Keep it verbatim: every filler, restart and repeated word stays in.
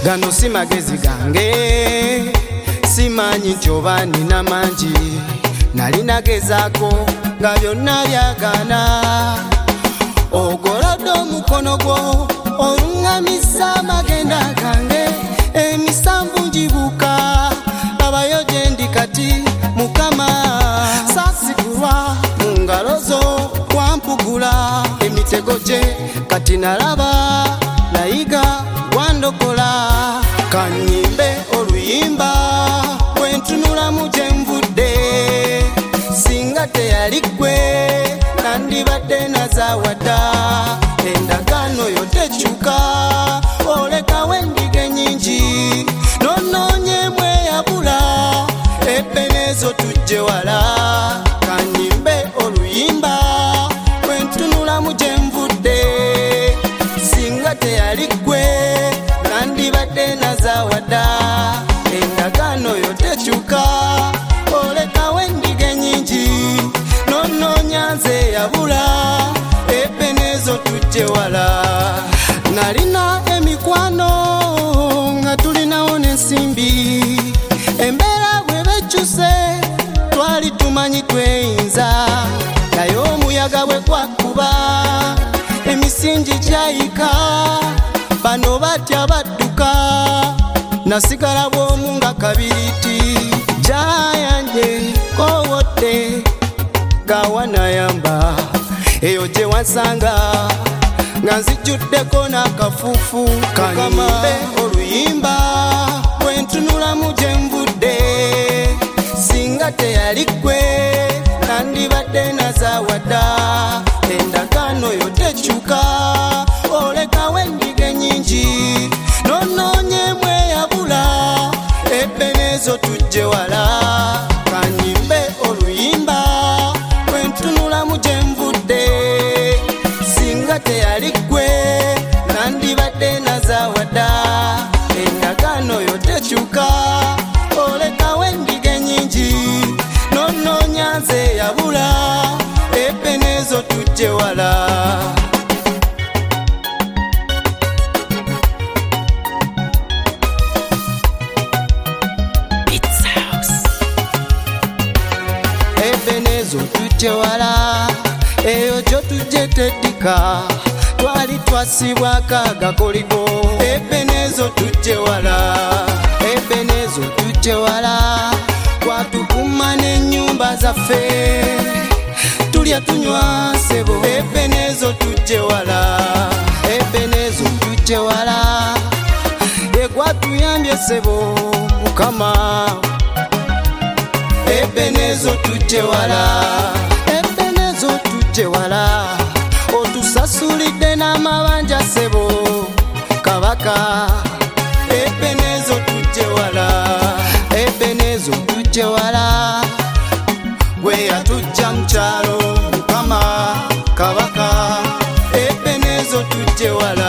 gano si magezi gange simanyi nti oba nina mangi nali nagezaako nga byonna byagana ogolodde omukono gwo oluŋŋamisa amagenda gange emisanvu ngibuka abayo gye ndi kati mukama saasikulwa mu ngalo zo wampugula emitego gye kati nalaba nayiga wandokola kanyimbe oluyimba bwentunulamu gye nvudde singa teyali ggwe nandibadde nazaawadda endagaano yo tekyuka olekawo endiga ennyingi nonoonyemu eyabula ebbenezo tujje wala kanyimbe oluyimba bwentunulamu gye nvudde singa teyali ggwe nandibadde nazaawadda endagaano yo tekyuka olekawo endiga ennyingi nonoonya nze yabula ebbenezo tujje wala nalina emikwano nga tulinawo n'ensimbi embeera bwe bekyuse twali tumanyi tweyinza naye omuyaga bwe gwakuba emisingi gyayika bano batya badduka nasigala bw'omu nga kabiriti gyayanje kowodde gawanayamba eyo gye wansanga nga nzijjuddeko n'akafuufu kanyimbe oluyimba bwentunulamu gye nvudde singa teyali ggwe nandibadde nazaawadda endagaano yo tekyuka olekawo endiga ennyingi nonoonyemu eyabula ebbenezo tujje wala kanyimbe oluyimba bwentunulamu gye nvudde singa teyali ggwe nandibadde nazaawadda endagaano yo tekyuka olekawo endiga ennyingi nonoonya nze yabula ebbenezo tujje wala ebbenezo tujje wala eyo gyo tujje teddika twali twasibwako agakoligo ebbenezo tujje wala ebbenezo tujje wala twatukuma n'ennyumba zaffe tulya tunywa ssebo ebbenezo tujje wala ebbenezo tujje wala egwatuyambye ssebo mukama ebbenezo tujje wala ebbenezo tujje wala otusasulidde n'amabanja ssebo kabaka ebbenezo tujje wala ebbenezo tujje wala gwe yatujja mu kyalo mukama kabaka ebbenezo tujje wala